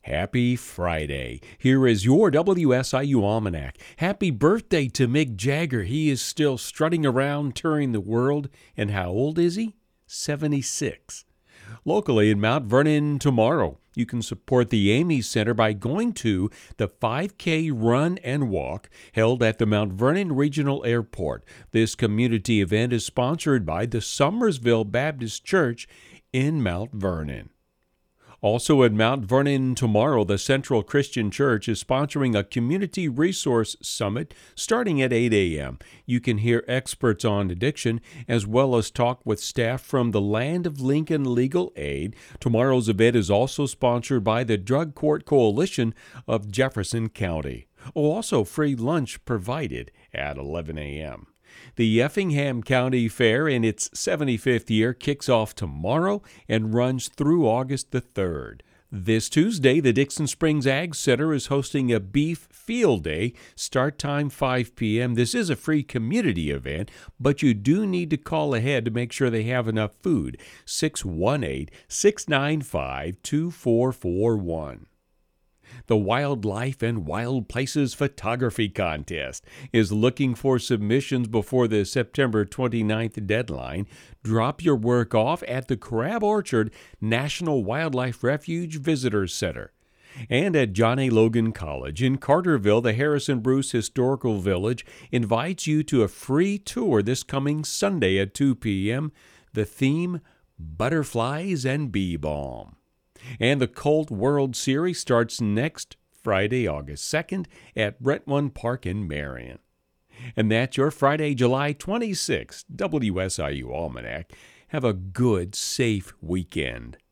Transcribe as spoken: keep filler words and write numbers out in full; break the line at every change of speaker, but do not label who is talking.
Happy Friday. Here is your W S I U Almanac. Happy birthday to Mick Jagger. He is still strutting around touring the world. And how old is he? seventy-six. Locally in Mount Vernon tomorrow, you can support the Ames Center by going to the five K Run and Walk held at the Mount Vernon Regional Airport. This community event is sponsored by the Summersville Baptist Church in Mount Vernon. Also at Mount Vernon tomorrow, the Central Christian Church is sponsoring a community resource summit starting at eight a.m. You can hear experts on addiction as well as talk with staff from the Land of Lincoln Legal Aid. Tomorrow's event is also sponsored by the Drug Court Coalition of Jefferson County. Oh, also free lunch provided at eleven a.m. The Effingham County Fair in its seventy-fifth year kicks off tomorrow and runs through August the third. This Tuesday, the Dixon Springs Ag Center is hosting a beef field day. Start time five p.m. This is a free community event, but you do need to call ahead to make sure they have enough food. six one eight, six nine five, two four four one. The Wildlife and Wild Places Photography Contest is looking for submissions before the September twenty-ninth deadline. Drop your work off at the Crab Orchard National Wildlife Refuge Visitor Center. And at John A. Logan College in Carterville, the Harrison Bruce Historical Village invites you to a free tour this coming Sunday at two p.m. The theme, Butterflies and Bee Balm. And the Colt World Series starts next Friday, August second at Brentwood Park in Marion. And that's your Friday, July twenty-sixth W S I U Almanac. Have a good, safe weekend.